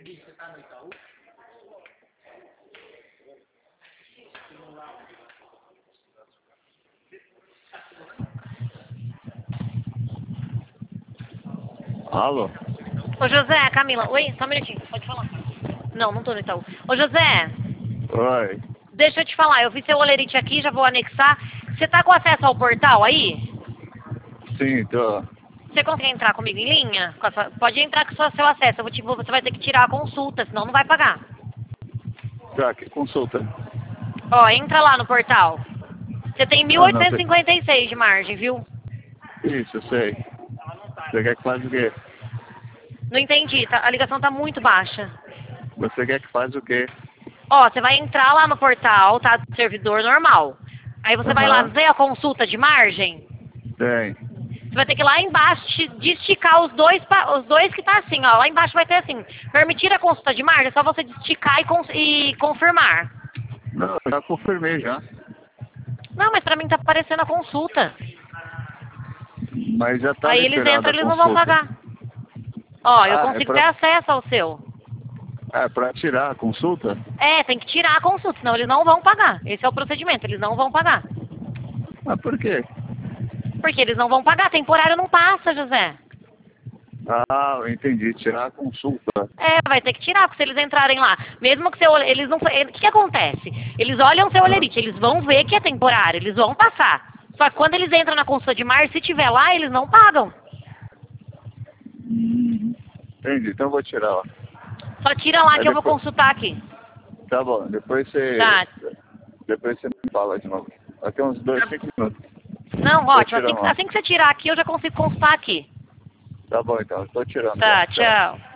Alô? Ô José, Camila. Oi, só um minutinho, pode falar. Não, não tô no Itaú. Ô José, Oi. deixa eu te falar, eu vi seu olerite aqui, já vou anexar. Você tá com acesso ao portal aí? Sim, tô. Você consegue entrar comigo em linha? Pode entrar com o seu acesso, você vai ter que tirar a consulta, senão não vai pagar. Tá, que consulta? Ó, entra lá no portal. Você tem Ah, não, 1.856 de margem, viu? Isso, eu sei. Você quer que faça o quê? Não entendi, a ligação tá muito baixa. Você quer que faça o quê? Ó, você vai entrar lá no portal, tá? Do servidor normal. Aí você vai lá, Aham. não tem a consulta de margem? Tem. Você vai ter que ir lá embaixo de esticar os dois que tá assim, ó. Lá embaixo vai ter assim, permitir a consulta de margem, é só você esticar e confirmar. Não, eu já confirmei já. Não, mas pra mim tá aparecendo a consulta. Mas já tá Aí eles liberada entram, a eles não vão consulta. pagar. Ó, eu Ah, consigo ter acesso ao seu. É pra tirar a consulta? É, tem que tirar a consulta, senão eles não vão pagar. Esse é o procedimento, eles não vão pagar. Ah, por quê? Porque eles não vão pagar, temporário não passa, José. Ah, eu entendi. Tirar a consulta. É, vai ter que tirar, porque se eles entrarem lá, mesmo que eles não... O que acontece? Eles olham seu olerite, eles vão ver que é temporário, eles vão passar. Só que quando eles entram na consulta de mar, se tiver lá, eles não pagam. Entendi, então eu vou tirar lá. Só tira lá Aí que eu vou depois- consultar aqui. Tá bom, depois você... Tá. Depois você me fala de novo. Daqui uns 5 minutos. Não, Tô ótimo. tirando lá. Assim que você tirar aqui, eu já consigo consultar aqui. Tá bom então, eu tô tirando. Tá, já. tchau.